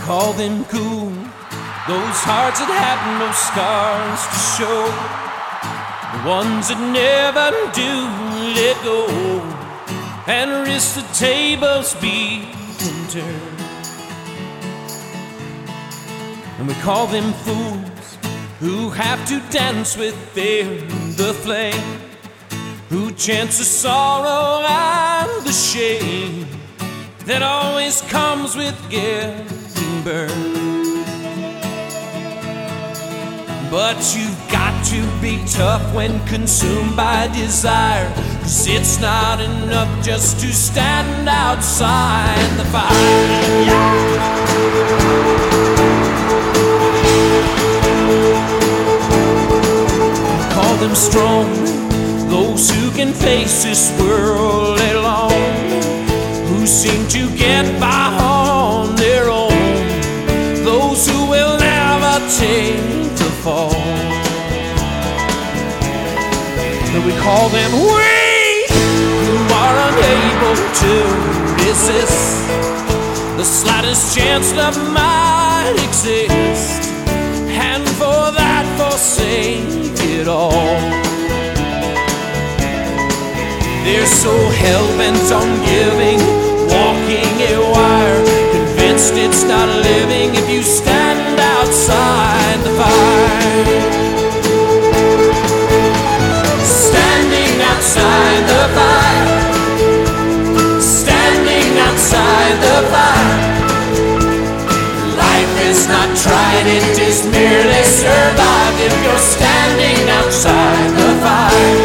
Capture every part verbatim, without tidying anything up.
call them cool, those hearts that have no scars to show, the ones that never do let go and risk the tables being turned. And we call them fools who have to dance with fear the flame, who chance the sorrow and the shame that always comes with getting burned. But you've got to be tough when consumed by desire, 'cause it's not enough just to stand outside the fire. Call them strong, those who can face this world alone, who seem to get by on their own, those who will never take the fall. But we call them weak, who are unable to resist the slightest chance love might exist, and for that forsake it all. They're so hell-bent on giving, walking a wire, convinced it's not living if you stand outside the fire. Standing outside the fire, standing outside the fire. Life is not tried, it is merely survived if you're standing outside the fire.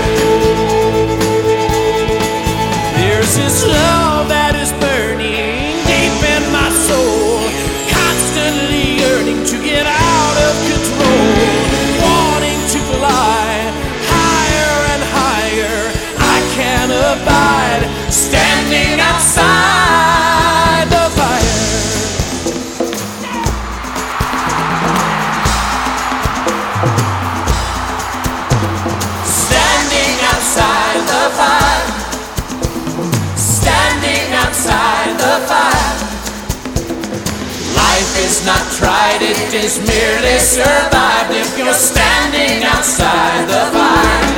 This love that is burning deep in my soul, constantly yearning to get out of control, wanting to fly higher and higher. I can't abide standing outside the fire. Standing outside the fire, outside the fire. Life is not tried, it is merely survived if you're standing outside the fire.